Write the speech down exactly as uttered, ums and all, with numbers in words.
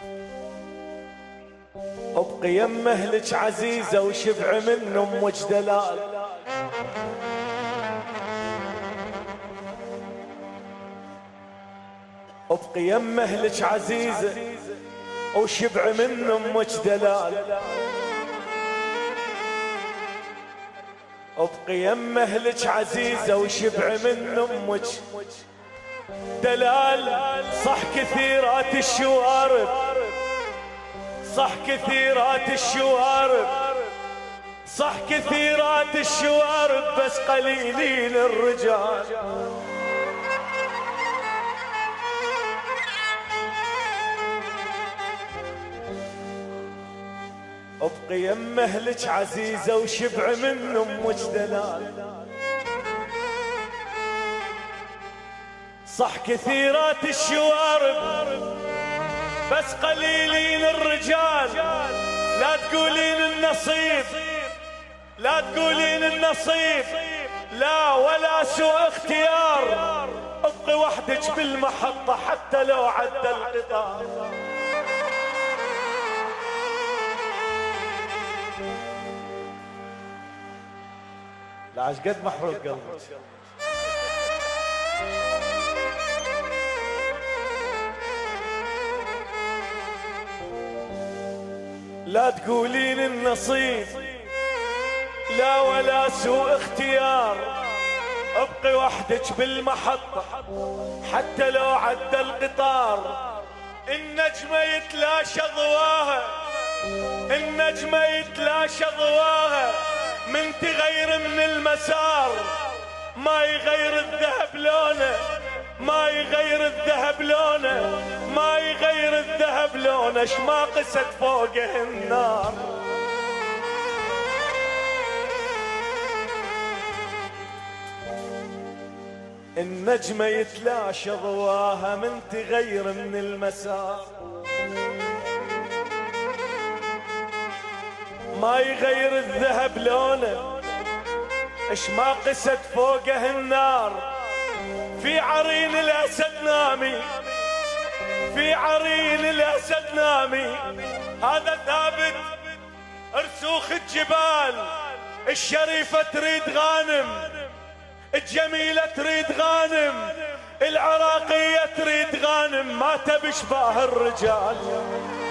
ابقي يم اهلك عزيزة وشبع من امك دلال. ابقي يم اهلك عزيزة وشبع من امك دلال. ابقي يم اهلك عزيزة وشبع من امك دلال. صح كثيرات الشوارب، صح كثيرات الشوارب، صح كثيرات الشوارب، بس قليلين الرجال. ابقي يم اهلك عزيزة وشبع من امك دلال. صح كثيرات الشوارب بس قليلين الرجال. لا تقولين النصيب، لا تقولين النصيب، لا ولا سوء اختيار. ابقي وحدك بالمحطة حتى لو عدى القطار. لا عش قد محروق قلبك. لا تقولين النصيب، لا ولا سوء اختيار. ابقي وحدك بالمحطة حتى لو عدى القطار. النجمة يتلاشى ضواها، النجمة يتلاشى ضواها، من تغير من المسار. ما يغير الذهب لونه، ما يغير الذهب لونه، ما يغير الذهب لونه، اش ما قست فوقه النار. النجمة يتلاشى ضواها من تغير من المسار. ما يغير الذهب لونه، اش ما قست فوقه النار. في عرين الاسد نامي، في عرين الاسد نامي، هذا ثابت رسوخ الجبال. الشريفة تريد غانم، الجميلة تريد غانم، العراقية تريد غانم، ما تبي شباه الرجال.